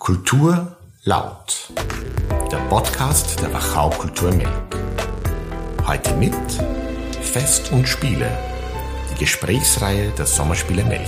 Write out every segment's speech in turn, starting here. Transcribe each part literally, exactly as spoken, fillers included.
Kultur laut, der Podcast der Wachau Kultur Melk. Heute mit Fest und Spiele, die Gesprächsreihe der Sommerspiele Melk.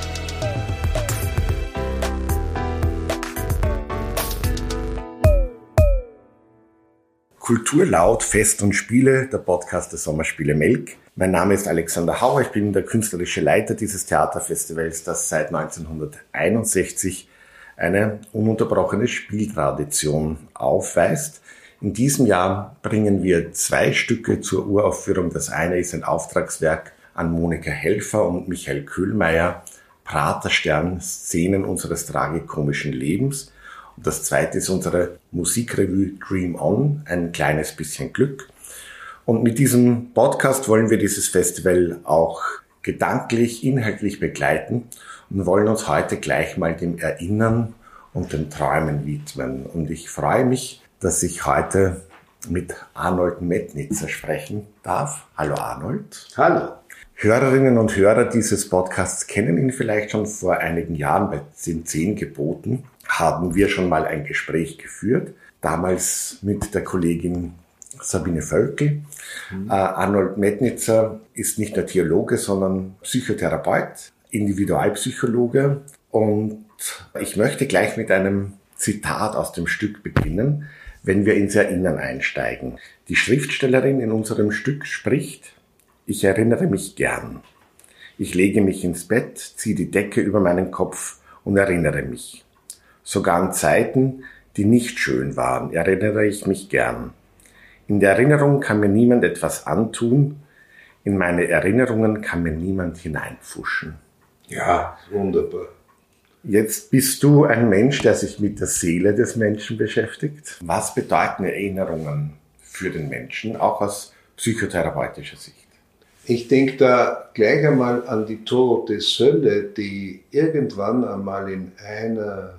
Kultur laut, Fest und Spiele, der Podcast der Sommerspiele Melk. Mein Name ist Alexander Hauer, ich bin der künstlerische Leiter dieses Theaterfestivals, das seit neunzehnhunderteinundsechzig eine ununterbrochene Spieltradition aufweist. In diesem Jahr bringen wir zwei Stücke zur Uraufführung. Das eine ist ein Auftragswerk an Monika Helfer und Michael Köhlmeier, Praterstern, Szenen unseres tragikomischen Lebens. Und das zweite ist unsere Musikrevue Dream On, ein kleines bisschen Glück. Und mit diesem Podcast wollen wir dieses Festival auch gedanklich, inhaltlich begleiten und wollen uns heute gleich mal dem Erinnern und den Träumen widmen. Und ich freue mich, dass ich heute mit Arnold Metnitzer sprechen darf. Hallo Arnold. Hallo. Hörerinnen und Hörer dieses Podcasts kennen ihn vielleicht schon. Vor einigen Jahren bei den Zehn Geboten haben wir schon mal ein Gespräch geführt. Damals mit der Kollegin Sabine Völkel. Mhm. Äh, Arnold Metnitzer ist nicht nur Theologe, sondern Psychotherapeut, Individualpsychologe. Und ich möchte gleich mit einem Zitat aus dem Stück beginnen, wenn wir ins Erinnern einsteigen. Die Schriftstellerin in unserem Stück spricht: Ich erinnere mich gern. Ich lege mich ins Bett, ziehe die Decke über meinen Kopf und erinnere mich. Sogar an Zeiten, die nicht schön waren, erinnere ich mich gern. In der Erinnerung kann mir niemand etwas antun. In meine Erinnerungen kann mir niemand hineinpfuschen. Ja, wunderbar. Jetzt bist du ein Mensch, der sich mit der Seele des Menschen beschäftigt. Was bedeuten Erinnerungen für den Menschen, auch aus psychotherapeutischer Sicht? Ich denke da gleich einmal an die Tote Sölle, die irgendwann einmal in einer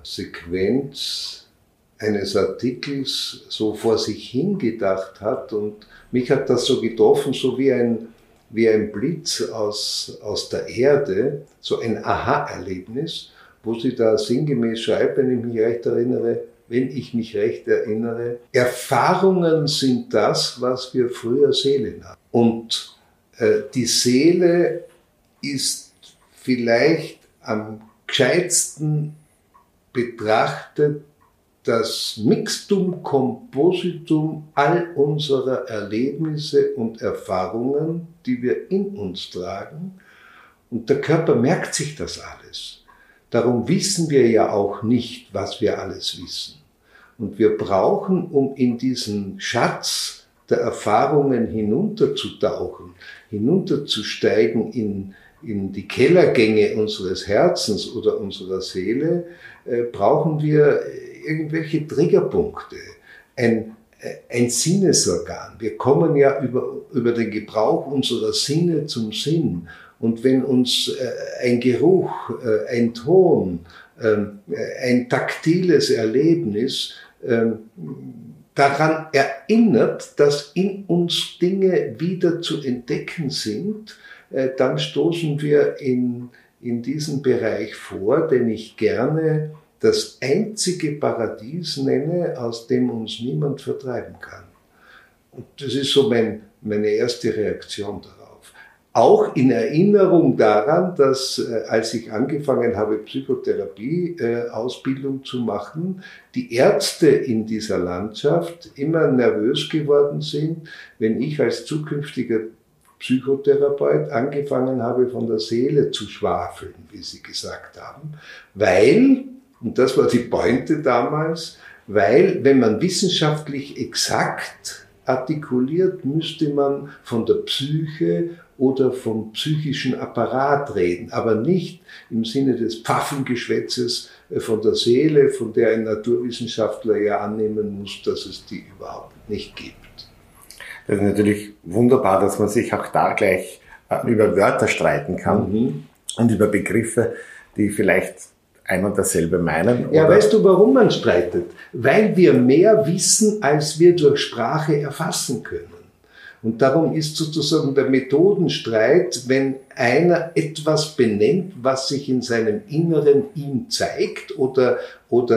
Sequenz eines Artikels so vor sich hingedacht hat, und mich hat das so getroffen, so wie ein, wie ein Blitz aus, aus der Erde, so ein Aha-Erlebnis, wo sie da sinngemäß schreibt, wenn ich mich recht erinnere, wenn ich mich recht erinnere, Erfahrungen sind das, was wir früher Seele nannten. Und äh, die Seele ist vielleicht am gescheitsten betrachtet das Mixtum Compositum all unserer Erlebnisse und Erfahrungen, die wir in uns tragen. Und der Körper merkt sich das alles. Darum wissen wir ja auch nicht, was wir alles wissen. Und wir brauchen, um in diesen Schatz der Erfahrungen hinunterzutauchen, hinunterzusteigen in, in die Kellergänge unseres Herzens oder unserer Seele, äh, brauchen wir irgendwelche Triggerpunkte, ein, ein Sinnesorgan. Wir kommen ja über, über den Gebrauch unserer Sinne zum Sinn. Und wenn uns äh, ein Geruch, äh, ein Ton, äh, ein taktiles Erlebnis äh, daran erinnert, dass in uns Dinge wieder zu entdecken sind, äh, dann stoßen wir in, in diesen Bereich vor, den ich gerne das einzige Paradies nenne, aus dem uns niemand vertreiben kann. Und das ist so mein, meine erste Reaktion darauf. Auch in Erinnerung daran, dass äh, als ich angefangen habe, Psychotherapie-Ausbildung äh, zu machen, die Ärzte in dieser Landschaft immer nervös geworden sind, wenn ich als zukünftiger Psychotherapeut angefangen habe, von der Seele zu schwafeln, wie sie gesagt haben, weil, und das war die Pointe damals, weil, wenn man wissenschaftlich exakt artikuliert, müsste man von der Psyche oder vom psychischen Apparat reden, aber nicht im Sinne des Pfaffengeschwätzes von der Seele, von der ein Naturwissenschaftler ja annehmen muss, dass es die überhaupt nicht gibt. Das ist natürlich wunderbar, dass man sich auch da gleich über Wörter streiten kann, mhm, und über Begriffe, die vielleicht ein und dasselbe meinen. Ja, oder? Weißt du, warum man streitet? Weil wir mehr wissen, als wir durch Sprache erfassen können. Und darum ist sozusagen der Methodenstreit, wenn einer etwas benennt, was sich in seinem Inneren ihm zeigt oder, oder,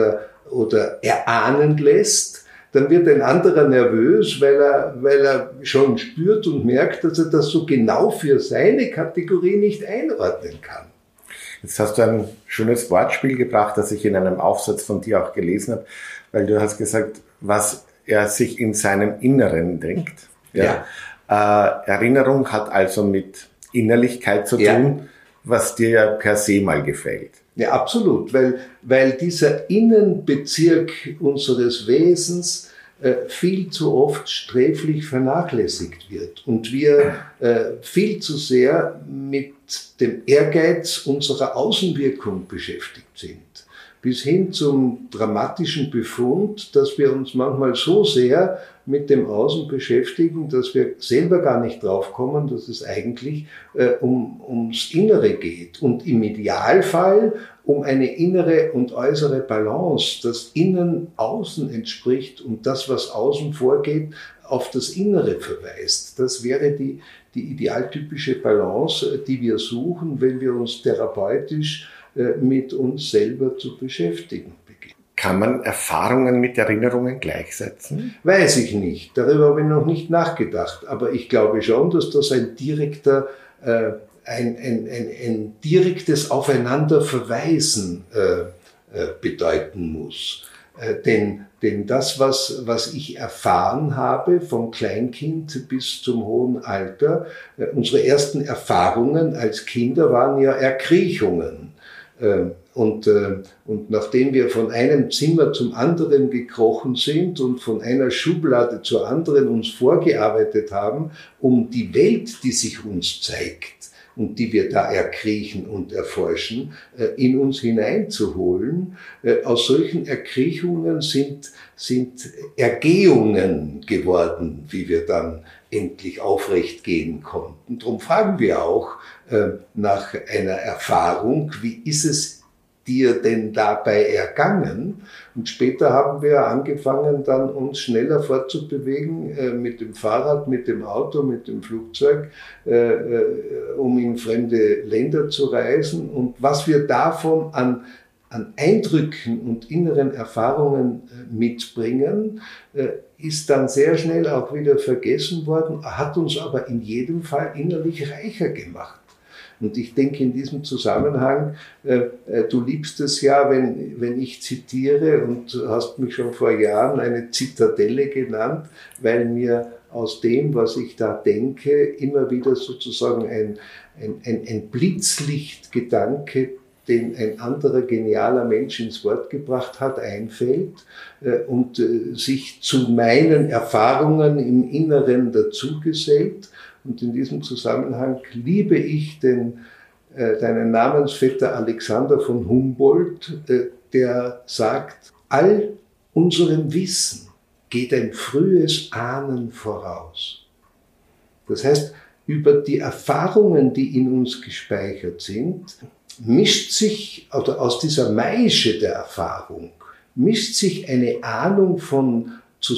oder erahnen lässt, dann wird ein anderer nervös, weil er, weil er schon spürt und merkt, dass er das so genau für seine Kategorie nicht einordnen kann. Jetzt hast du ein schönes Wortspiel gebracht, das ich in einem Aufsatz von dir auch gelesen habe, weil du hast gesagt, was er sich in seinem Inneren denkt. Ja. Ja. Äh, Erinnerung hat also mit Innerlichkeit zu tun, ja, was dir ja per se mal gefällt. Ja, absolut, weil, weil dieser Innenbezirk unseres Wesens äh, viel zu oft sträflich vernachlässigt wird und wir äh, viel zu sehr mit dem Ehrgeiz unserer Außenwirkung beschäftigt sind. Bis hin zum dramatischen Befund, dass wir uns manchmal so sehr mit dem Außen beschäftigen, dass wir selber gar nicht draufkommen, dass es eigentlich äh, um, ums Innere geht. Und im Idealfall um eine innere und äußere Balance, dass Innen Außen entspricht und das, was außen vorgeht, auf das Innere verweist. Das wäre die, die idealtypische Balance, die wir suchen, wenn wir uns therapeutisch äh, mit uns selber zu beschäftigen. Kann man Erfahrungen mit Erinnerungen gleichsetzen? Weiß ich nicht. Darüber habe ich noch nicht nachgedacht. Aber ich glaube schon, dass das ein direkter, äh, ein, ein, ein, ein direktes Aufeinanderverweisen äh, äh, bedeuten muss. Äh, denn, denn das, was, was ich erfahren habe, vom Kleinkind bis zum hohen Alter, äh, unsere ersten Erfahrungen als Kinder waren ja Erkriechungen. Äh, Und, äh, und nachdem wir von einem Zimmer zum anderen gekrochen sind und von einer Schublade zur anderen uns vorgearbeitet haben, um die Welt, die sich uns zeigt und die wir da erkriechen und erforschen, äh, in uns hineinzuholen, äh, aus solchen Erkriechungen sind, sind Ergehungen geworden, wie wir dann endlich aufrecht gehen konnten. Darum fragen wir auch äh, nach einer Erfahrung, wie ist es dir denn dabei ergangen? Und später haben wir angefangen, dann uns schneller fortzubewegen, äh, mit dem Fahrrad, mit dem Auto, mit dem Flugzeug, äh, äh, um in fremde Länder zu reisen. Und was wir davon an, an Eindrücken und inneren Erfahrungen äh, mitbringen, äh, ist dann sehr schnell auch wieder vergessen worden, hat uns aber in jedem Fall innerlich reicher gemacht. Und ich denke in diesem Zusammenhang, äh, du liebst es ja, wenn, wenn ich zitiere, und du hast mich schon vor Jahren eine Zitadelle genannt, weil mir aus dem, was ich da denke, immer wieder sozusagen ein, ein, ein, ein Blitzlichtgedanke, den ein anderer genialer Mensch ins Wort gebracht hat, einfällt äh, und äh, sich zu meinen Erfahrungen im Inneren dazugesellt. Und in diesem Zusammenhang liebe ich den, äh, deinen Namensvetter Alexander von Humboldt, äh, der sagt, all unserem Wissen geht ein frühes Ahnen voraus. Das heißt, über die Erfahrungen, die in uns gespeichert sind, mischt sich, oder aus dieser Maische der Erfahrung, mischt sich eine Ahnung von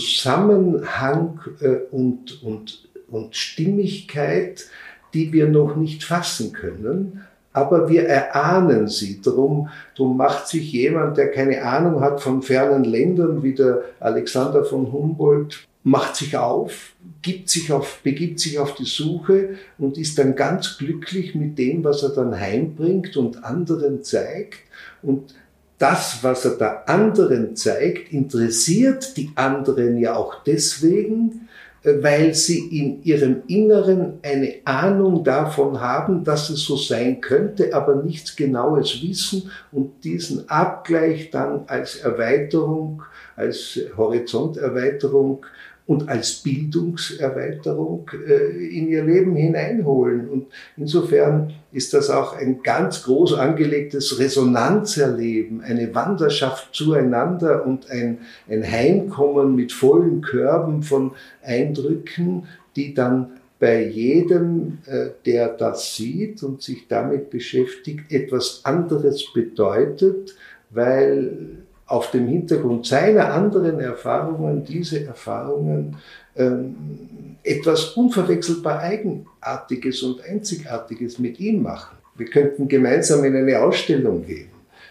Zusammenhang äh, und, und und Stimmigkeit, die wir noch nicht fassen können, aber wir erahnen sie. Darum, darum macht sich jemand, der keine Ahnung hat von fernen Ländern, wie der Alexander von Humboldt, macht sich auf, gibt sich auf, begibt sich auf die Suche und ist dann ganz glücklich mit dem, was er dann heimbringt und anderen zeigt. Und das, was er da anderen zeigt, interessiert die anderen ja auch deswegen, weil sie in ihrem Inneren eine Ahnung davon haben, dass es so sein könnte, aber nichts Genaues wissen und diesen Abgleich dann als Erweiterung, als Horizonterweiterung und als Bildungserweiterung äh, in ihr Leben hineinholen. Und insofern ist das auch ein ganz groß angelegtes Resonanzerleben, eine Wanderschaft zueinander und ein, ein Heimkommen mit vollen Körben von Eindrücken, die dann bei jedem, äh, der das sieht und sich damit beschäftigt, etwas anderes bedeutet, weil auf dem Hintergrund seiner anderen Erfahrungen diese Erfahrungen ähm, etwas unverwechselbar Eigenartiges und Einzigartiges mit ihm machen. Wir könnten gemeinsam in eine Ausstellung gehen.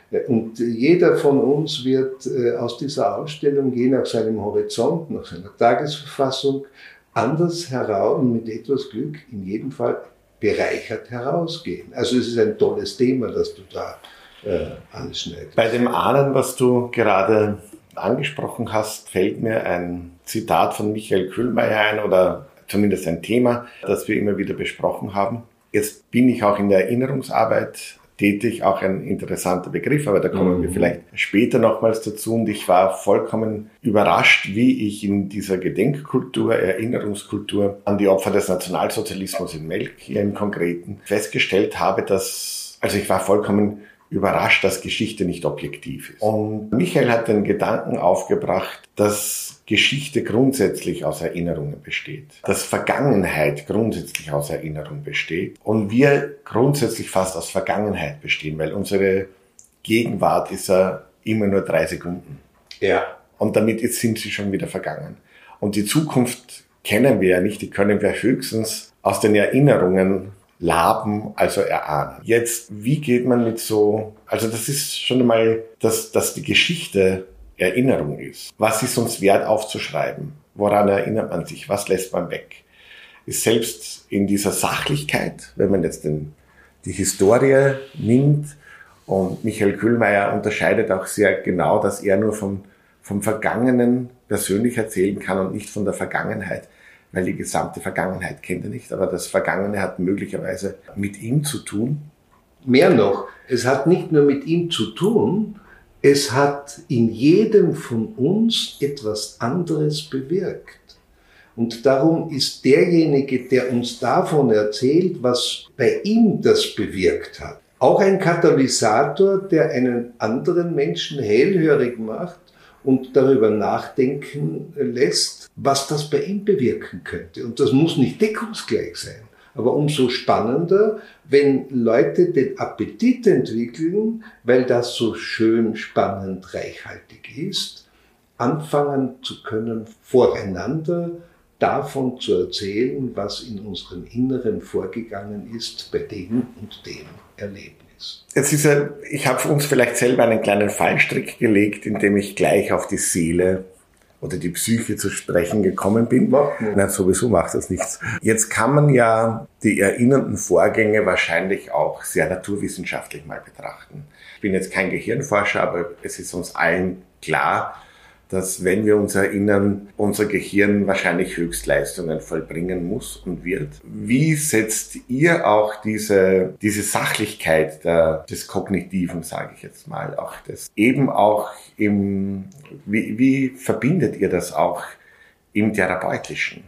Und jeder von uns wird aus dieser Ausstellung, je nach seinem Horizont, nach seiner Tagesverfassung, anders heraus und mit etwas Glück in jedem Fall bereichert herausgehen. Also es ist ein tolles Thema, das du da äh, anschneidest. Bei dem Ahnen, was du gerade angesprochen hast, fällt mir ein Zitat von Michael Kühlmeier ein oder zumindest ein Thema, das wir immer wieder besprochen haben. Jetzt bin ich auch in der Erinnerungsarbeit tätig, auch ein interessanter Begriff, aber da kommen mhm. wir vielleicht später nochmals dazu. Und ich war vollkommen überrascht, wie ich in dieser Gedenkkultur, Erinnerungskultur an die Opfer des Nationalsozialismus in Melk hier im Konkreten festgestellt habe, dass, also ich war vollkommen überrascht, dass Geschichte nicht objektiv ist. Und Michael hat den Gedanken aufgebracht, dass Geschichte grundsätzlich aus Erinnerungen besteht, dass Vergangenheit grundsätzlich aus Erinnerung besteht und wir grundsätzlich fast aus Vergangenheit bestehen, weil unsere Gegenwart ist ja immer nur drei Sekunden. Ja. Und damit sind sie schon wieder vergangen. Und die Zukunft kennen wir ja nicht, die können wir höchstens aus den Erinnerungen laben, also erahnen. Jetzt, wie geht man mit so, also das ist schon einmal, dass, dass die Geschichte Erinnerung ist. Was ist uns wert aufzuschreiben? Woran erinnert man sich? Was lässt man weg? Ist selbst in dieser Sachlichkeit, wenn man jetzt den, die Historie nimmt, und Michael Kühlmeier unterscheidet auch sehr genau, dass er nur vom, vom Vergangenen persönlich erzählen kann und nicht von der Vergangenheit, weil die gesamte Vergangenheit kennt er nicht, aber das Vergangene hat möglicherweise mit ihm zu tun. Mehr noch, es hat nicht nur mit ihm zu tun, es hat in jedem von uns etwas anderes bewirkt. Und darum ist derjenige, der uns davon erzählt, was bei ihm das bewirkt hat, auch ein Katalysator, der einen anderen Menschen hellhörig macht und darüber nachdenken lässt, was das bei ihm bewirken könnte. Und das muss nicht deckungsgleich sein. Aber umso spannender, wenn Leute den Appetit entwickeln, weil das so schön, spannend, reichhaltig ist, anfangen zu können, voreinander davon zu erzählen, was in unserem Inneren vorgegangen ist, bei dem und dem Erlebnis. Jetzt ist ja, ich habe uns vielleicht selber einen kleinen Fallstrick gelegt, indem ich gleich auf die Seele oder die Psyche zu sprechen gekommen bin. Nein, sowieso macht das nichts. Jetzt kann man ja die erinnernden Vorgänge wahrscheinlich auch sehr naturwissenschaftlich mal betrachten. Ich bin jetzt kein Gehirnforscher, aber es ist uns allen klar, dass wenn wir uns erinnern, unser Gehirn wahrscheinlich Höchstleistungen vollbringen muss und wird. Wie setzt ihr auch diese, diese Sachlichkeit der, des Kognitiven, sage ich jetzt mal, auch das eben auch im, wie, wie verbindet ihr das auch im Therapeutischen?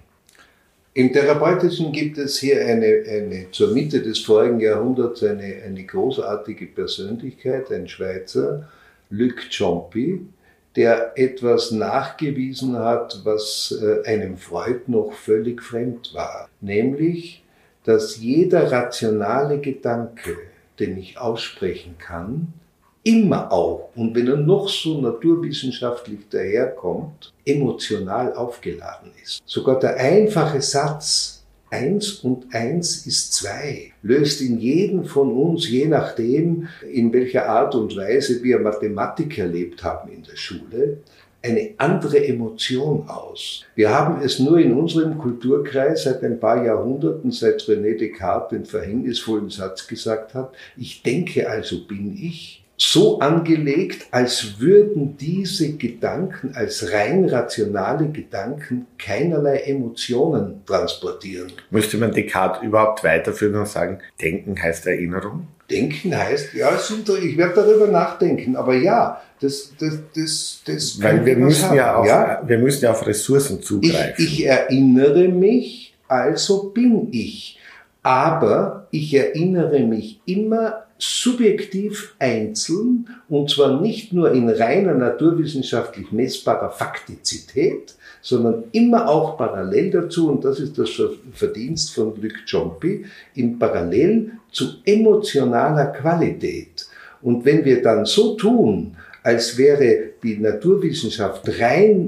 Im Therapeutischen gibt es hier eine, eine zur Mitte des vorigen Jahrhunderts eine, eine großartige Persönlichkeit, ein Schweizer, Luc Ciompi, der etwas nachgewiesen hat, was einem Freud noch völlig fremd war. Nämlich, dass jeder rationale Gedanke, den ich aussprechen kann, immer auch, und wenn er noch so naturwissenschaftlich daherkommt, emotional aufgeladen ist. Sogar der einfache Satz, Eins und eins ist zwei, löst in jedem von uns, je nachdem, in welcher Art und Weise wir Mathematik erlebt haben in der Schule, eine andere Emotion aus. Wir haben es nur in unserem Kulturkreis seit ein paar Jahrhunderten, seit René Descartes den verhängnisvollen Satz gesagt hat, ich denke, also bin ich, so angelegt, als würden diese Gedanken als rein rationale Gedanken keinerlei Emotionen transportieren. Müsste man Descartes überhaupt weiterführen und sagen, Denken heißt Erinnerung? Denken heißt, ja, ich werde darüber nachdenken, aber ja, das, das, das, das Weil wir müssen ja, auf, ja, wir müssen ja auf Ressourcen zugreifen. Ich, ich erinnere mich, also bin ich. Aber ich erinnere mich immer subjektiv einzeln, und zwar nicht nur in reiner naturwissenschaftlich messbarer Faktizität, sondern immer auch parallel dazu, und das ist das Verdienst von Luc Ciompi, im Parallel zu emotionaler Qualität. Und wenn wir dann so tun, als wäre die Naturwissenschaft rein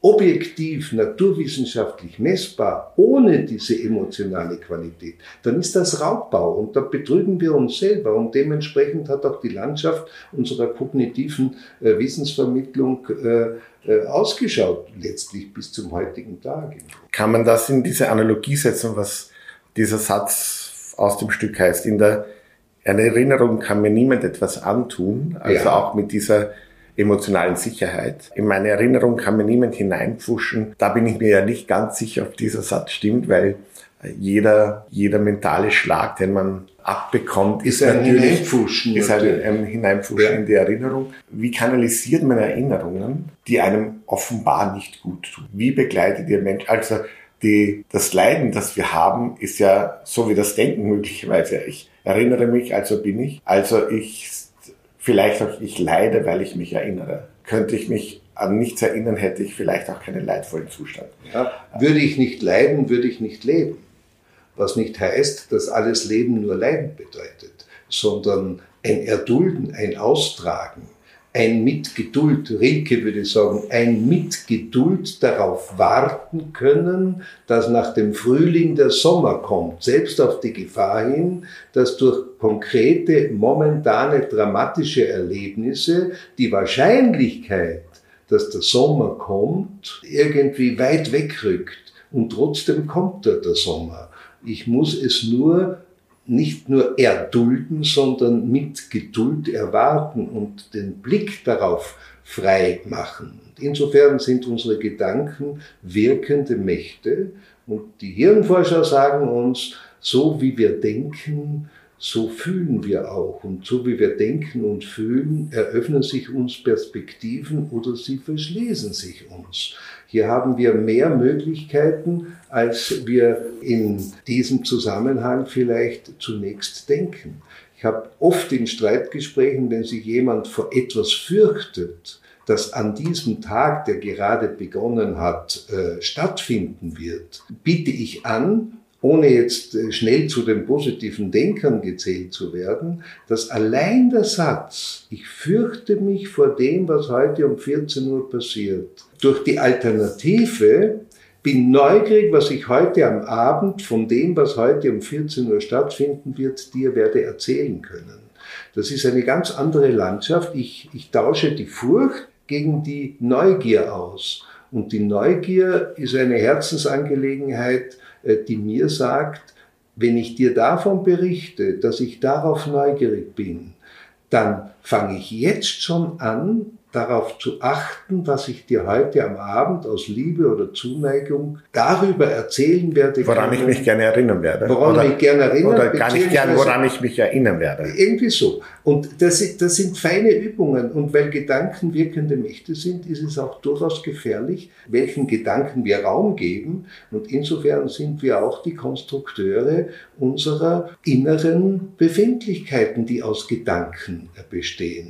objektiv, naturwissenschaftlich messbar, ohne diese emotionale Qualität, dann ist das Raubbau und da betrügen wir uns selber und dementsprechend hat auch die Landschaft unserer kognitiven äh, Wissensvermittlung äh, äh, ausgeschaut, letztlich bis zum heutigen Tag. Kann man das in diese Analogie setzen, was dieser Satz aus dem Stück heißt? In der eine Erinnerung kann mir niemand etwas antun, also ja. auch mit dieser emotionalen Sicherheit. In meine Erinnerung kann mir niemand hineinpfuschen. Da bin ich mir ja nicht ganz sicher, ob dieser Satz stimmt, weil jeder, jeder mentale Schlag, den man abbekommt, ist, ist ein Hineinpfuschen. Ist ein, ein Hineinpfuschen ja. in die Erinnerung. Wie kanalisiert man Erinnerungen, die einem offenbar nicht gut tun? Wie begleitet ihr Menschen? Also die, das Leiden, das wir haben, ist ja so wie das Denken möglicherweise. Ich erinnere mich, also bin ich. Also ich, vielleicht auch ich leide, weil ich mich erinnere. Könnte ich mich an nichts erinnern, hätte ich vielleicht auch keinen leidvollen Zustand. Ja, würde ich nicht leiden, würde ich nicht leben. Was nicht heißt, dass alles Leben nur Leiden bedeutet, sondern ein Erdulden, ein Austragen, ein mit Geduld, Rilke würde sagen, ein mit Geduld darauf warten können, dass nach dem Frühling der Sommer kommt, selbst auf die Gefahr hin, dass durch konkrete, momentane, dramatische Erlebnisse die Wahrscheinlichkeit, dass der Sommer kommt, irgendwie weit wegrückt. Und trotzdem kommt er, der Sommer. Ich muss es nur nicht nur erdulden, sondern mit Geduld erwarten und den Blick darauf frei machen. Insofern sind unsere Gedanken wirkende Mächte und die Hirnforscher sagen uns, so wie wir denken, so fühlen wir auch. Und so wie wir denken und fühlen, eröffnen sich uns Perspektiven oder sie verschließen sich uns. Hier haben wir mehr Möglichkeiten, als wir in diesem Zusammenhang vielleicht zunächst denken. Ich habe oft in Streitgesprächen, wenn sich jemand vor etwas fürchtet, das an diesem Tag, der gerade begonnen hat, äh, stattfinden wird, biete ich an, ohne jetzt schnell zu den positiven Denkern gezählt zu werden, dass allein der Satz, ich fürchte mich vor dem, was heute um vierzehn Uhr passiert, durch die Alternative, bin neugierig, was ich heute am Abend von dem, was heute um vierzehn Uhr stattfinden wird, dir werde erzählen können. Das ist eine ganz andere Landschaft. Ich, ich tausche die Furcht gegen die Neugier aus. Und die Neugier ist eine Herzensangelegenheit, die mir sagt, wenn ich dir davon berichte, dass ich darauf neugierig bin, dann fange ich jetzt schon an, darauf zu achten, was ich dir heute am Abend aus Liebe oder Zuneigung darüber erzählen werde. Woran ich mich gerne erinnern werde. Woran oder, ich mich gerne erinnern Oder gar nicht gern, woran ich mich erinnern werde. Irgendwie so. Und das, das sind feine Übungen. Und weil Gedanken wirkende Mächte sind, ist es auch durchaus gefährlich, welchen Gedanken wir Raum geben. Und insofern sind wir auch die Konstrukteure unserer inneren Befindlichkeiten, die aus Gedanken bestehen.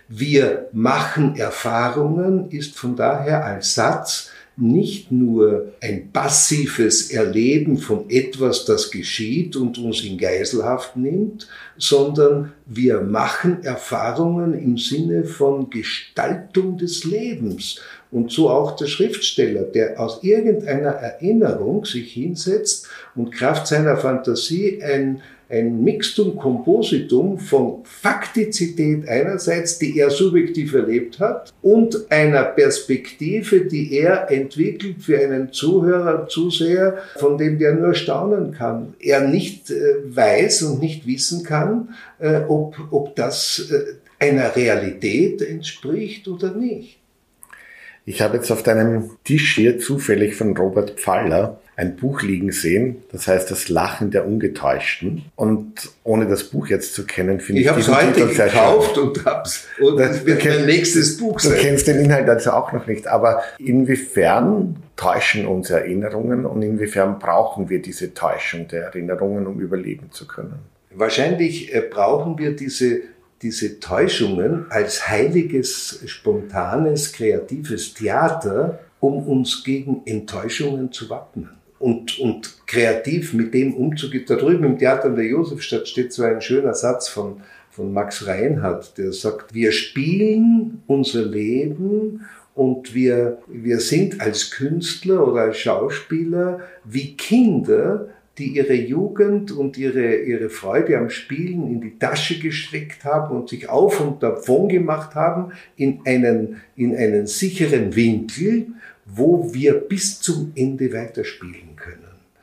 Wir machen Erfahrungen ist von daher als Satz nicht nur ein passives Erleben von etwas, das geschieht und uns in Geiselhaft nimmt, sondern wir machen Erfahrungen im Sinne von Gestaltung des Lebens. Und so auch der Schriftsteller, der aus irgendeiner Erinnerung sich hinsetzt und Kraft seiner Fantasie ein ein Mixtum Compositum von Faktizität einerseits, die er subjektiv erlebt hat, und einer Perspektive, die er entwickelt für einen Zuhörer, Zuseher, von dem der nur staunen kann. Er nicht äh, weiß und nicht wissen kann, äh, ob, ob das äh, einer Realität entspricht oder nicht. Ich habe jetzt auf deinem Tisch hier zufällig von Robert Pfaller ein Buch liegen sehen, das heißt Das Lachen der Ungetäuschten. Und ohne das Buch jetzt zu kennen, finde ich, ich diesen Titel sehr schön. Ich habe es heute gekauft und hab's. Und das wird mein nächstes Buch sein. Du kennst den Inhalt also auch noch nicht. Aber inwiefern täuschen uns Erinnerungen und inwiefern brauchen wir diese Täuschung der Erinnerungen, um überleben zu können? Wahrscheinlich brauchen wir diese diese Täuschungen als heiliges, spontanes, kreatives Theater, um uns gegen Enttäuschungen zu wappnen. Und, und kreativ mit dem umzugehen. Da drüben im Theater an der Josefstadt steht so ein schöner Satz von, von Max Reinhardt, der sagt, wir spielen unser Leben und wir, wir sind als Künstler oder als Schauspieler wie Kinder, die ihre Jugend und ihre, ihre Freude am Spielen in die Tasche gesteckt haben und sich auf und davon gemacht haben in einen, in einen sicheren Winkel, wo wir bis zum Ende weiterspielen können.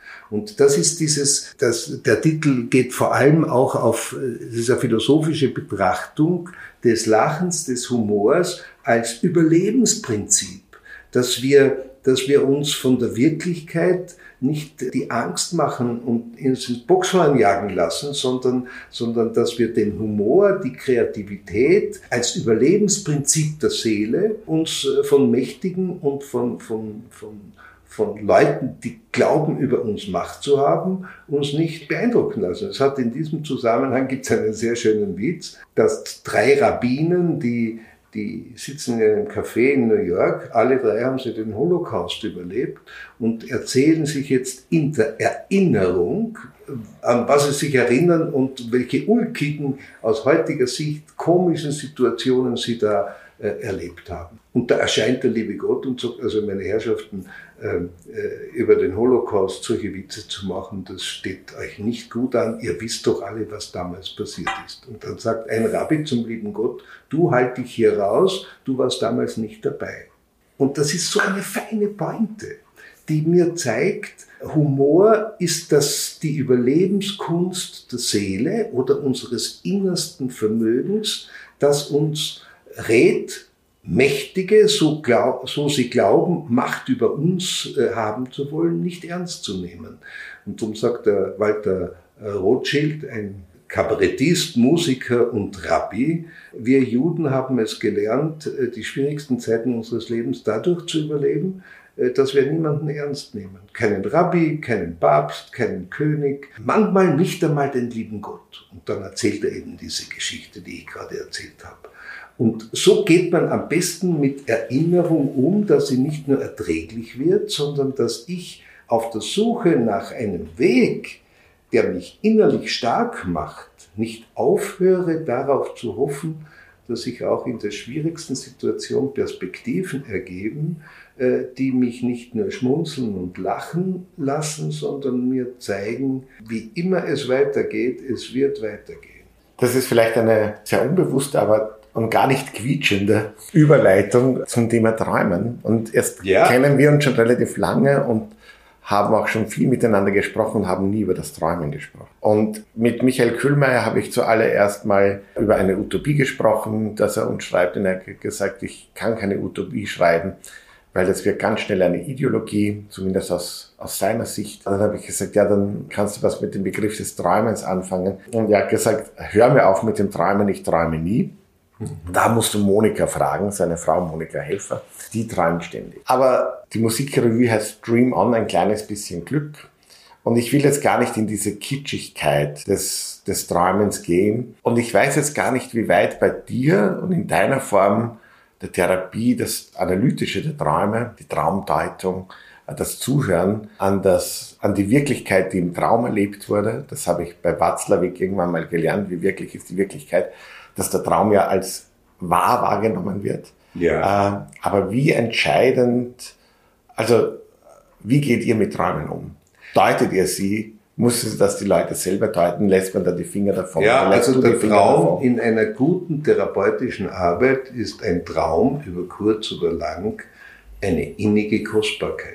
Und das ist dieses, das, der Titel geht vor allem auch auf diese philosophische Betrachtung des Lachens, des Humors als Überlebensprinzip, dass wir, dass wir uns von der Wirklichkeit nicht die Angst machen und ins Boxhorn jagen lassen, sondern, sondern dass wir den Humor, die Kreativität als Überlebensprinzip der Seele uns von Mächtigen und von, von, von, von Leuten, die glauben, über uns Macht zu haben, uns nicht beeindrucken lassen. Es hat in diesem Zusammenhang, gibt es einen sehr schönen Witz, dass drei Rabbinen, die Die sitzen in einem Café in New York, alle drei haben sie den Holocaust überlebt und erzählen sich jetzt in der Erinnerung, an was sie sich erinnern und welche ulkigen, aus heutiger Sicht komischen Situationen sie da äh, erlebt haben. Und da erscheint der liebe Gott und sagt, also meine Herrschaften, äh, über den Holocaust solche Witze zu machen, das steht euch nicht gut an, ihr wisst doch alle, was damals passiert ist. Und dann sagt ein Rabbi zum lieben Gott, du halt dich hier raus, du warst damals nicht dabei. Und das ist so eine feine Pointe, die mir zeigt, Humor ist das die Überlebenskunst der Seele oder unseres innersten Vermögens, das uns rät, Mächtige, so, glaub, so sie glauben, Macht über uns äh, haben zu wollen, nicht ernst zu nehmen. Und darum sagt der Walter äh, Rothschild, ein Kabarettist, Musiker und Rabbi, wir Juden haben es gelernt, äh, die schwierigsten Zeiten unseres Lebens dadurch zu überleben, äh, dass wir niemanden ernst nehmen. Keinen Rabbi, keinen Papst, keinen König, manchmal nicht einmal den lieben Gott. Und dann erzählt er eben diese Geschichte, die ich gerade erzählt habe. Und so geht man am besten mit Erinnerung um, dass sie nicht nur erträglich wird, sondern dass ich auf der Suche nach einem Weg, der mich innerlich stark macht, nicht aufhöre, darauf zu hoffen, dass sich auch in der schwierigsten Situation Perspektiven ergeben, die mich nicht nur schmunzeln und lachen lassen, sondern mir zeigen, wie immer es weitergeht, es wird weitergehen. Das ist vielleicht eine sehr unbewusste, aber und gar nicht quietschende Überleitung zum Thema Träumen. Und erst ja. kennen wir uns schon relativ lange und haben auch schon viel miteinander gesprochen, haben nie über das Träumen gesprochen. Und mit Michael Kühlmeier habe ich zuallererst mal über eine Utopie gesprochen, dass er uns schreibt. Und er hat gesagt, ich kann keine Utopie schreiben, weil das wird ganz schnell eine Ideologie, zumindest aus, aus seiner Sicht. Und dann habe ich gesagt, ja, dann kannst du was mit dem Begriff des Träumens anfangen. Und er hat gesagt, hör mir auf mit dem Träumen, ich träume nie. Da musst du Monika fragen, seine Frau Monika Helfer, die träumt ständig. Aber die Musikrevue heißt Dream On, ein kleines bisschen Glück. Und ich will jetzt gar nicht in diese Kitschigkeit des, des Träumens gehen. Und ich weiß jetzt gar nicht, wie weit bei dir und in deiner Form der Therapie, das Analytische der Träume, die Traumdeutung, das Zuhören an, das, an die Wirklichkeit, die im Traum erlebt wurde. Das habe ich bei Watzlawick irgendwann mal gelernt, wie wirklich ist die Wirklichkeit, dass der Traum ja als wahr wahrgenommen wird. Ja. Äh, aber wie entscheidend, also wie geht ihr mit Träumen um? Deutet ihr sie? Muss es das die Leute selber deuten? Lässt man da die Finger davon? Ja, also der Traum in einer guten therapeutischen Arbeit ist ein Traum über kurz oder lang eine innige Kostbarkeit.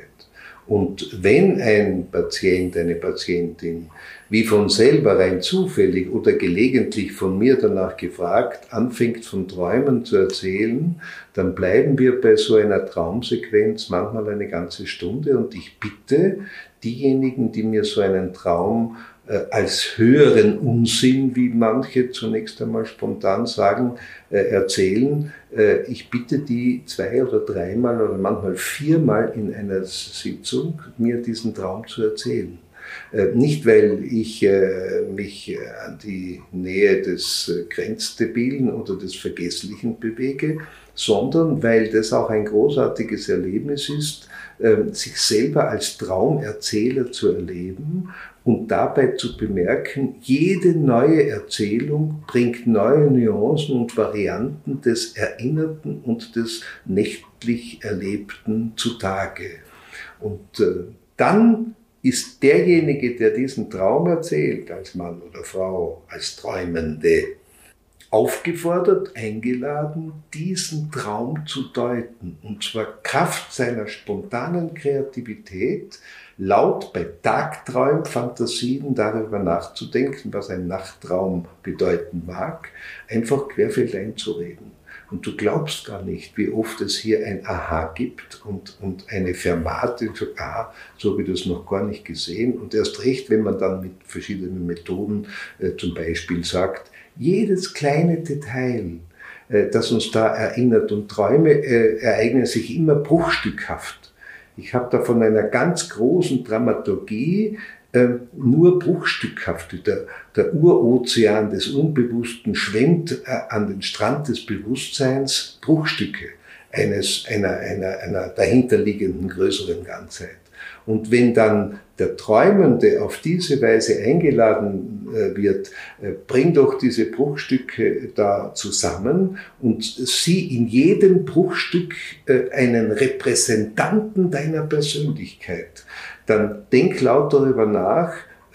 Und wenn ein Patient, eine Patientin, wie von selber rein zufällig oder gelegentlich von mir danach gefragt, anfängt von Träumen zu erzählen, dann bleiben wir bei so einer Traumsequenz manchmal eine ganze Stunde und ich bitte diejenigen, die mir so einen Traum äh, als höheren Unsinn, wie manche zunächst einmal spontan sagen, äh, erzählen, äh, ich bitte die zwei oder dreimal oder manchmal viermal in einer Sitzung, mir diesen Traum zu erzählen. Nicht, weil ich äh, mich an die Nähe des äh, Grenzdebilen oder des Vergesslichen bewege, sondern weil das auch ein großartiges Erlebnis ist, sich selber als Traumerzähler zu erleben und dabei zu bemerken, jede neue Erzählung bringt neue Nuancen und Varianten des Erinnerten und des nächtlich Erlebten zutage. Und äh, dann ist derjenige, der diesen Traum erzählt, als Mann oder Frau, als Träumende, aufgefordert, eingeladen, diesen Traum zu deuten. Und zwar Kraft seiner spontanen Kreativität, laut bei Tagträumfantasien darüber nachzudenken, was ein Nachttraum bedeuten mag, einfach querfeldein zu reden. Und du glaubst gar nicht, wie oft es hier ein Aha gibt und, und eine Fermate, und sagt, aha, so habe ich das noch gar nicht gesehen. Und erst recht, wenn man dann mit verschiedenen Methoden äh, zum Beispiel sagt, jedes kleine Detail, äh, das uns da erinnert, und Träume äh, ereignen sich immer bruchstückhaft. Ich habe da von einer ganz großen Dramaturgie äh, nur bruchstückhaft. Der, der Urozean des Unbewussten schwemmt äh, an den Strand des Bewusstseins, Bruchstücke eines, einer, einer, einer dahinterliegenden größeren Ganzheit. Und wenn dann der Träumende auf diese Weise eingeladen äh, wird, äh, bring doch diese Bruchstücke da zusammen und sieh in jedem Bruchstück äh, einen Repräsentanten deiner Persönlichkeit. Dann denk laut darüber nach,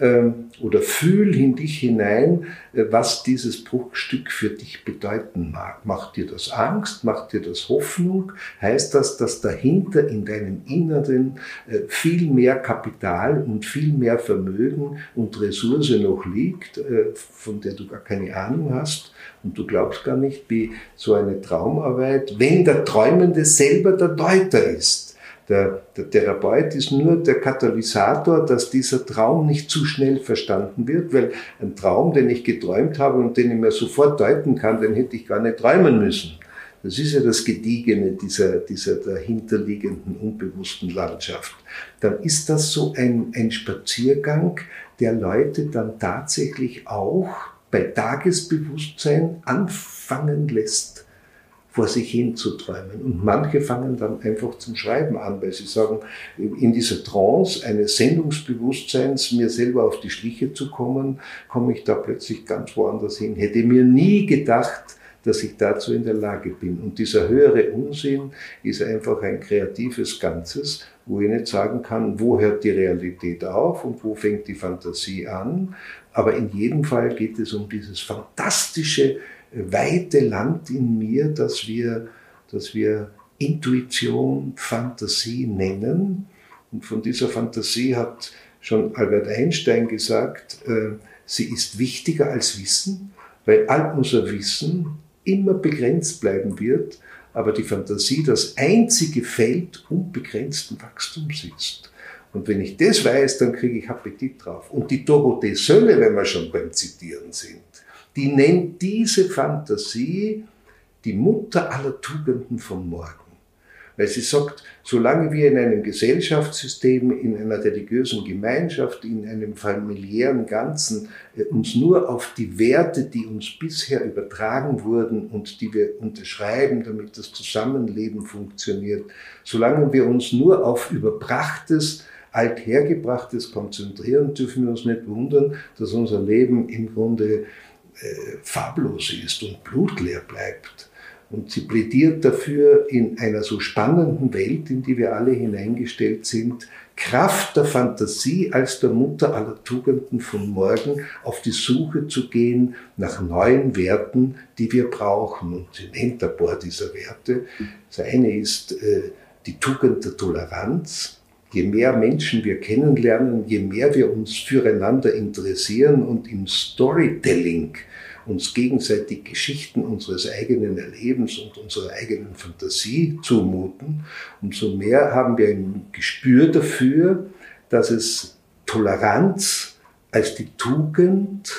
oder fühl in dich hinein, was dieses Bruchstück für dich bedeuten mag. Macht dir das Angst? Macht dir das Hoffnung? Heißt das, dass dahinter in deinem Inneren viel mehr Kapital und viel mehr Vermögen und Ressource noch liegt, von der du gar keine Ahnung hast? Und du glaubst gar nicht, wie so eine Traumarbeit, wenn der Träumende selber der Deuter ist. Der, der Therapeut ist nur der Katalysator, dass dieser Traum nicht zu schnell verstanden wird, weil ein Traum, den ich geträumt habe und den ich mir sofort deuten kann, den hätte ich gar nicht träumen müssen. Das ist ja das Gediegene dieser, dieser dahinterliegenden unbewussten Landschaft. Dann ist das so ein, ein Spaziergang, der Leute dann tatsächlich auch bei Tagesbewusstsein anfangen lässt, vor sich hin zu träumen. Und manche fangen dann einfach zum Schreiben an, weil sie sagen, in dieser Trance eines Sendungsbewusstseins, mir selber auf die Schliche zu kommen, komme ich da plötzlich ganz woanders hin. Hätte mir nie gedacht, dass ich dazu in der Lage bin. Und dieser höhere Unsinn ist einfach ein kreatives Ganzes, wo ich nicht sagen kann, wo hört die Realität auf und wo fängt die Fantasie an. Aber in jedem Fall geht es um dieses fantastische, weite Land in mir, das wir, das wir Intuition, Fantasie nennen. Und von dieser Fantasie hat schon Albert Einstein gesagt, äh, sie ist wichtiger als Wissen, weil all unser Wissen immer begrenzt bleiben wird, aber die Fantasie das einzige Feld unbegrenzten Wachstums ist. Und wenn ich das weiß, dann kriege ich Appetit drauf. Und die Dorothee Sölle, wenn wir schon beim Zitieren sind, die nennt diese Fantasie die Mutter aller Tugenden vom Morgen. Weil sie sagt, solange wir in einem Gesellschaftssystem, in einer religiösen Gemeinschaft, in einem familiären Ganzen uns nur auf die Werte, die uns bisher übertragen wurden und die wir unterschreiben, damit das Zusammenleben funktioniert, solange wir uns nur auf Überbrachtes, Althergebrachtes konzentrieren, dürfen wir uns nicht wundern, dass unser Leben im Grunde äh, farblos ist und blutleer bleibt. Und sie plädiert dafür, in einer so spannenden Welt, in die wir alle hineingestellt sind, Kraft der Fantasie als der Mutter aller Tugenden von morgen auf die Suche zu gehen nach neuen Werten, die wir brauchen. Und sie nennt ein paar dieser Werte. Das eine ist äh, die Tugend der Toleranz. Je mehr Menschen wir kennenlernen, je mehr wir uns füreinander interessieren und im Storytelling uns gegenseitig Geschichten unseres eigenen Erlebens und unserer eigenen Fantasie zumuten, umso mehr haben wir ein Gespür dafür, dass es Toleranz als die Tugend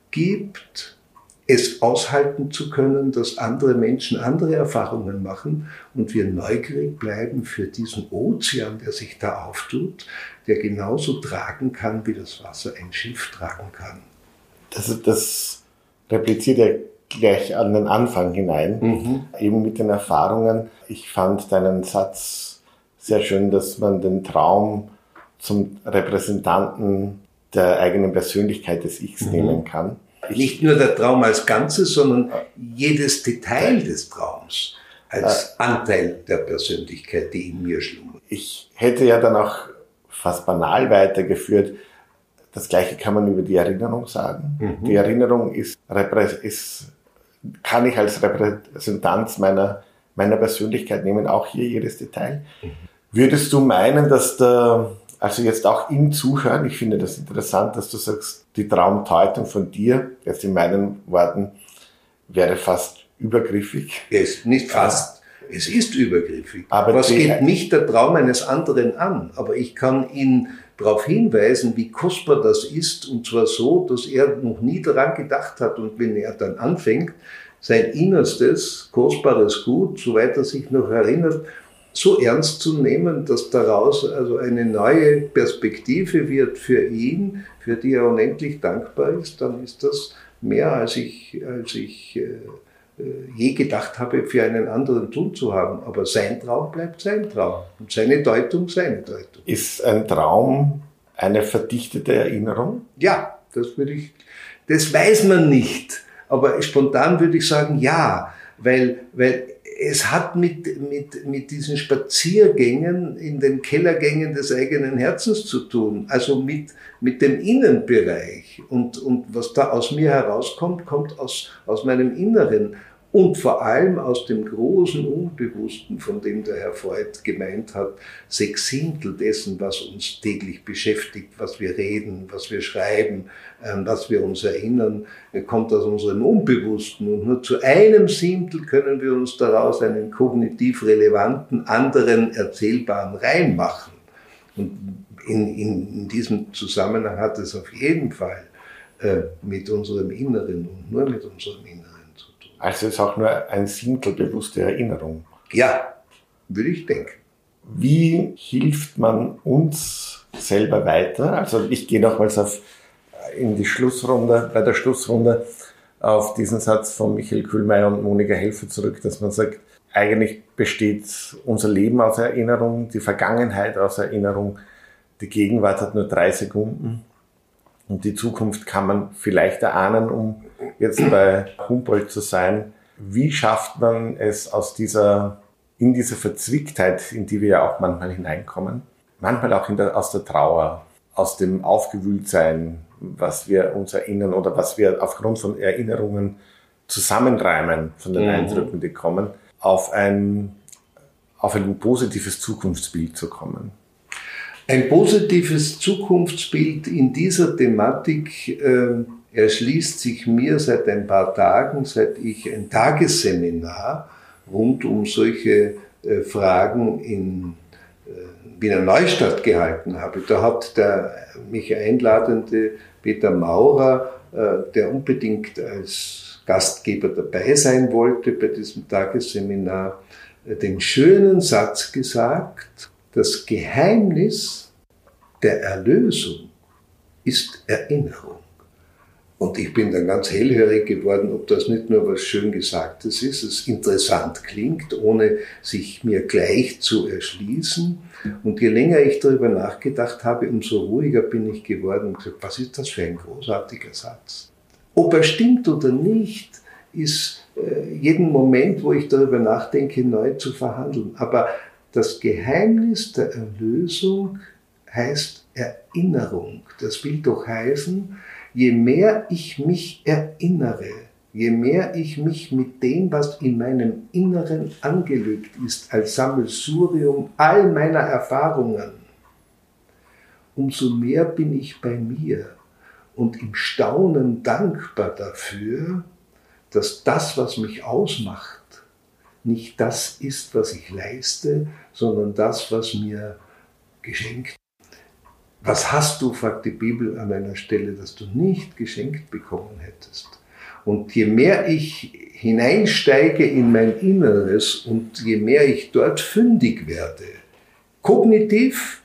gibt, es aushalten zu können, dass andere Menschen andere Erfahrungen machen und wir neugierig bleiben für diesen Ozean, der sich da auftut, der genauso tragen kann, wie das Wasser ein Schiff tragen kann. Das, das repliziert ja gleich an den Anfang hinein, Mhm. eben mit den Erfahrungen. Ich fand deinen Satz sehr schön, dass man den Traum zum Repräsentanten der eigenen Persönlichkeit des Ichs Mhm. nehmen kann. Ich, Nicht nur der Traum als Ganzes, sondern jedes Detail des Traums als Anteil der Persönlichkeit, die in mir schlummert. ich hätte ja dann auch fast banal weitergeführt. Das Gleiche kann man über die Erinnerung sagen. Mhm. Die Erinnerung ist, ist, kann ich als Repräsentanz meiner, meiner Persönlichkeit nehmen, auch hier jedes Detail. Mhm. Würdest du meinen, dass der, also jetzt auch im Zuhören, ich finde das interessant, dass du sagst, die Traumdeutung von dir, jetzt in meinen Worten, wäre fast übergriffig. Es ist nicht fast, es ist übergriffig. Aber was die, geht mich der Traum eines anderen an? Aber ich kann ihn darauf hinweisen, wie kostbar das ist, und zwar so, dass er noch nie daran gedacht hat, und wenn er dann anfängt, sein innerstes, kostbares Gut, soweit er sich noch erinnert, so ernst zu nehmen, dass daraus also eine neue Perspektive wird für ihn, für die er unendlich dankbar ist, dann ist das mehr, als ich, als ich äh, je gedacht habe, für einen anderen tun zu haben. Aber sein Traum bleibt sein Traum und seine Deutung seine Deutung. Ist ein Traum eine verdichtete Erinnerung? Ja, das würde ich, das weiß man nicht. Aber spontan würde ich sagen, ja, weil, weil es hat mit, mit, mit diesen Spaziergängen in den Kellergängen des eigenen Herzens zu tun, also mit, mit dem Innenbereich. Und, und was da aus mir herauskommt, kommt aus, aus meinem Inneren. Und vor allem aus dem großen Unbewussten, von dem der Herr Freud gemeint hat, sechs Siebtel dessen, was uns täglich beschäftigt, was wir reden, was wir schreiben, was wir uns erinnern, kommt aus unserem Unbewussten. Und nur zu einem Siebtel können wir uns daraus einen kognitiv relevanten, anderen erzählbaren Reim machen. Und in, in, in diesem Zusammenhang hat es auf jeden Fall äh, mit unserem Inneren und nur mit unserem Inneren. Also ist auch nur ein Siebtel bewusste Erinnerung. Ja, würde ich denken. Wie hilft man uns selber weiter? Also ich gehe nochmals auf, in die Schlussrunde, bei der Schlussrunde auf diesen Satz von Michael Kühlmeier und Monika Helfer zurück, dass man sagt, eigentlich besteht unser Leben aus Erinnerung, die Vergangenheit aus Erinnerung, die Gegenwart hat nur drei Sekunden. Und die Zukunft kann man vielleicht erahnen, um jetzt bei Humboldt zu sein. Wie schafft man es aus dieser, in dieser Verzwicktheit, in die wir ja auch manchmal hineinkommen, manchmal auch in der, aus der Trauer, aus dem Aufgewühltsein, was wir uns erinnern oder was wir aufgrund von Erinnerungen zusammenreimen von den mhm. Eindrücken, die kommen, auf ein, auf ein positives Zukunftsbild zu kommen? Ein positives Zukunftsbild in dieser Thematik äh, erschließt sich mir seit ein paar Tagen, seit ich ein Tagesseminar rund um solche äh, Fragen in äh, Wiener Neustadt gehalten habe. Da hat der mich einladende Peter Maurer, äh, der unbedingt als Gastgeber dabei sein wollte bei diesem Tagesseminar, äh, den schönen Satz gesagt: Das Geheimnis der Erlösung ist Erinnerung. Und ich bin dann ganz hellhörig geworden, ob das nicht nur was schön Gesagtes ist, es interessant klingt, ohne sich mir gleich zu erschließen. Und je länger ich darüber nachgedacht habe, umso ruhiger bin ich geworden und gesagt, was ist das für ein großartiger Satz? Ob er stimmt oder nicht, ist äh, jeden Moment, wo ich darüber nachdenke, neu zu verhandeln. Aber das Geheimnis der Erlösung heißt Erinnerung. Das will doch heißen, je mehr ich mich erinnere, je mehr ich mich mit dem, was in meinem Inneren angelegt ist, als Sammelsurium all meiner Erfahrungen, umso mehr bin ich bei mir und im Staunen dankbar dafür, dass das, was mich ausmacht, nicht das ist, was ich leiste, sondern das, was mir geschenkt. Was hast du, fragt die Bibel an einer Stelle, das du nicht geschenkt bekommen hättest. Und je mehr ich hineinsteige in mein Inneres und je mehr ich dort fündig werde, kognitiv,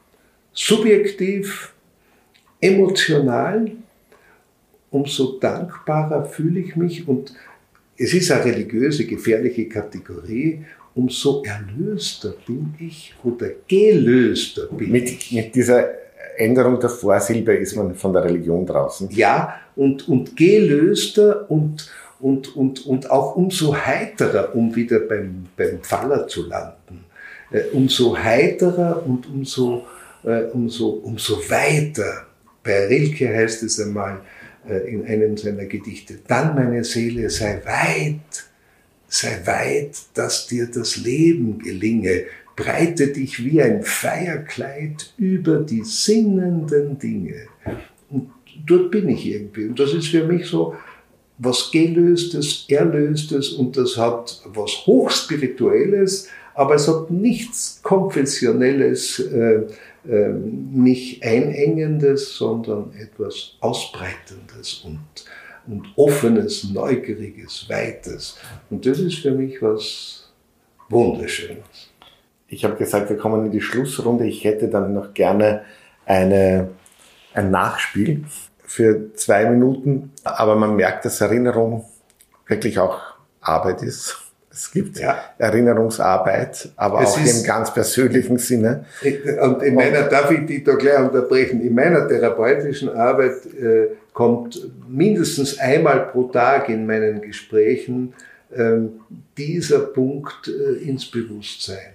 subjektiv, emotional, umso dankbarer fühle ich mich und es ist eine religiöse, gefährliche Kategorie, umso erlöster bin ich oder gelöster bin mit, ich. Mit dieser Änderung der Vorsilbe ist man von der Religion draußen. Ja, und, und gelöster und, und, und, und auch umso heiterer, um wieder beim, beim Pfaller zu landen. Äh, umso heiterer und umso, äh, umso, umso weiter. Bei Rilke heißt es einmal äh, in einem seiner Gedichte, dann meine Seele sei weit, sei weit, dass dir das Leben gelinge, breite dich wie ein Feierkleid über die sinnenden Dinge. Und dort bin ich irgendwie. Und das ist für mich so was Gelöstes, Erlöstes und das hat was Hochspirituelles, aber es hat nichts Konfessionelles, äh, äh, nicht Einengendes, sondern etwas Ausbreitendes und, und Offenes, Neugieriges, Weites. Und das ist für mich was Wunderschönes. Ich habe gesagt, wir kommen in die Schlussrunde. Ich hätte dann noch gerne eine, ein Nachspiel für zwei Minuten. Aber man merkt, dass Erinnerung wirklich auch Arbeit ist. Es gibt ja Erinnerungsarbeit, aber es auch im ganz persönlichen Sinne. Und in meiner, darf ich dich da gleich unterbrechen, in meiner therapeutischen Arbeit äh, kommt mindestens einmal pro Tag in meinen Gesprächen äh, dieser Punkt äh, ins Bewusstsein.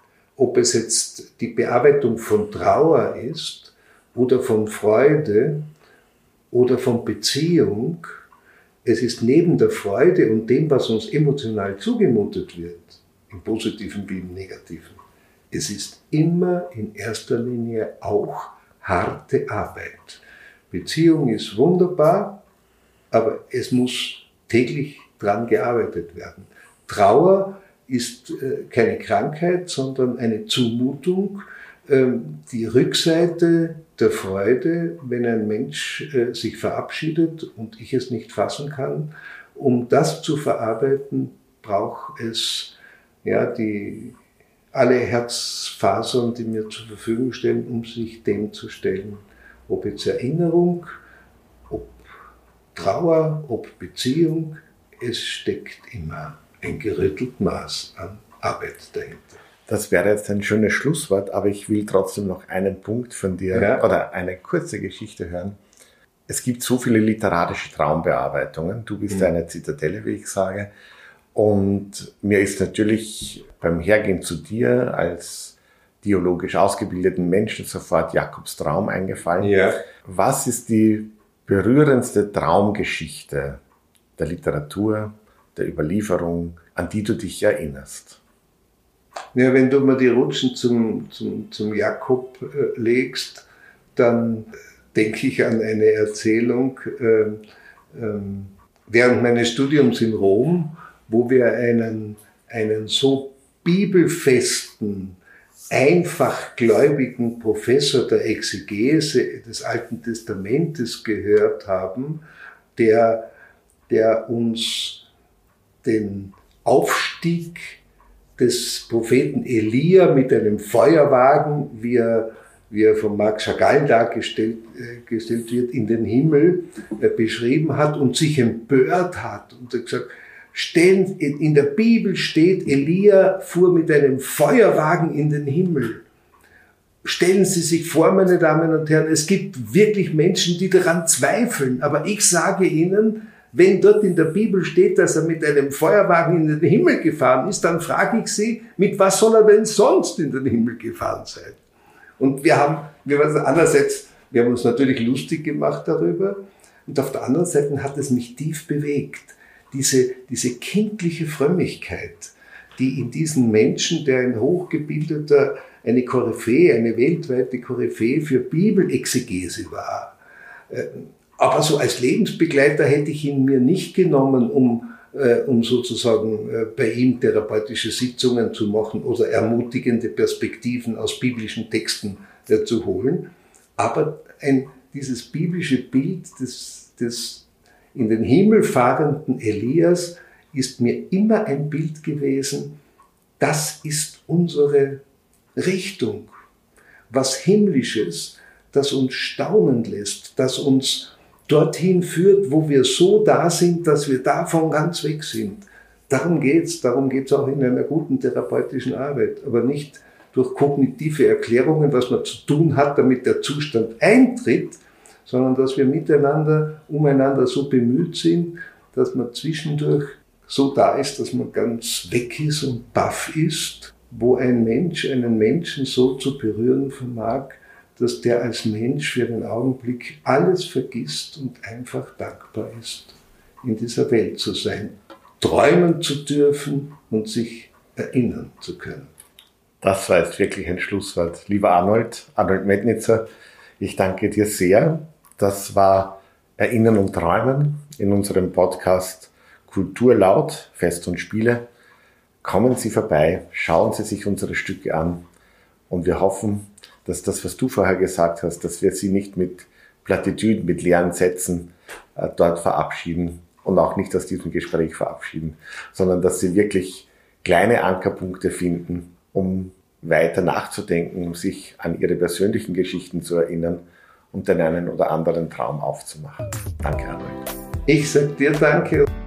Ob es jetzt die Bearbeitung von Trauer ist oder von Freude oder von Beziehung, es ist neben der Freude und dem, was uns emotional zugemutet wird, im Positiven wie im Negativen, es ist immer in erster Linie auch harte Arbeit. Beziehung ist wunderbar, aber es muss täglich dran gearbeitet werden. Trauer ist äh, keine Krankheit, sondern eine Zumutung, ähm, die Rückseite der Freude, wenn ein Mensch äh, sich verabschiedet und ich es nicht fassen kann. Um das zu verarbeiten, braucht es ja, die, alle Herzfasern, die mir zur Verfügung stehen, um sich dem zu stellen. Ob jetzt Erinnerung, ob Trauer, ob Beziehung, es steckt immer ein gerüttelt Maß an Arbeit dahinter. Das wäre jetzt ein schönes Schlusswort, aber ich will trotzdem noch einen Punkt von dir ja. oder eine kurze Geschichte hören. Es gibt so viele literarische Traumbearbeitungen. Du bist mhm. eine Zitadelle, wie ich sage. Und mir ist natürlich beim Hergehen zu dir als dialogisch ausgebildeten Menschen sofort Jakobs Traum eingefallen. Ja. Was ist die berührendste Traumgeschichte der Literatur, der Überlieferung, an die du dich erinnerst? Ja, wenn du mir die Rutschen zum, zum, zum Jakob äh, legst, dann denke ich an eine Erzählung äh, äh, während meines Studiums in Rom, wo wir einen, einen so bibelfesten, einfach gläubigen Professor der Exegese des Alten Testamentes gehört haben, der, der uns den Aufstieg des Propheten Elia mit einem Feuerwagen, wie er, wie er von Marc Chagall dargestellt äh, gestellt wird, in den Himmel äh, beschrieben hat und sich empört hat und hat gesagt, stellen, in der Bibel steht, Elia fuhr mit einem Feuerwagen in den Himmel. Stellen Sie sich vor, meine Damen und Herren, es gibt wirklich Menschen, die daran zweifeln, aber ich sage Ihnen, wenn dort in der Bibel steht, dass er mit einem Feuerwagen in den Himmel gefahren ist, dann frage ich Sie, mit was soll er denn sonst in den Himmel gefahren sein? Und wir haben, wir waren andererseits, wir haben uns natürlich lustig gemacht darüber und auf der anderen Seite hat es mich tief bewegt. Diese, diese kindliche Frömmigkeit, die in diesen Menschen, der ein hochgebildeter, eine Koryphäe, eine weltweite Koryphäe für Bibelexegese war. Aber so als Lebensbegleiter hätte ich ihn mir nicht genommen, um, äh, um sozusagen äh, bei ihm therapeutische Sitzungen zu machen oder ermutigende Perspektiven aus biblischen Texten äh, zu holen. Aber ein, dieses biblische Bild des, des in den Himmel fahrenden Elias ist mir immer ein Bild gewesen, das ist unsere Richtung. Was Himmlisches, das uns staunen lässt, das uns dorthin führt, wo wir so da sind, dass wir davon ganz weg sind. Darum geht's. Darum geht's auch in einer guten therapeutischen Arbeit. Aber nicht durch kognitive Erklärungen, was man zu tun hat, damit der Zustand eintritt, sondern dass wir miteinander, umeinander so bemüht sind, dass man zwischendurch so da ist, dass man ganz weg ist und baff ist, wo ein Mensch einen Menschen so zu berühren vermag, dass der als Mensch für den Augenblick alles vergisst und einfach dankbar ist, in dieser Welt zu sein, träumen zu dürfen und sich erinnern zu können. Das war jetzt wirklich ein Schlusswort. Lieber Arnold, Arnold Mednitzer, ich danke dir sehr. Das war Erinnern und Träumen in unserem Podcast Kultur laut, Fest und Spiele. Kommen Sie vorbei, schauen Sie sich unsere Stücke an und wir hoffen, dass das, was du vorher gesagt hast, dass wir Sie nicht mit Plattitüden, mit leeren Sätzen äh, dort verabschieden und auch nicht aus diesem Gespräch verabschieden, sondern dass Sie wirklich kleine Ankerpunkte finden, um weiter nachzudenken, um sich an Ihre persönlichen Geschichten zu erinnern und den einen oder anderen Traum aufzumachen. Danke, Arnold. Ich sage dir danke.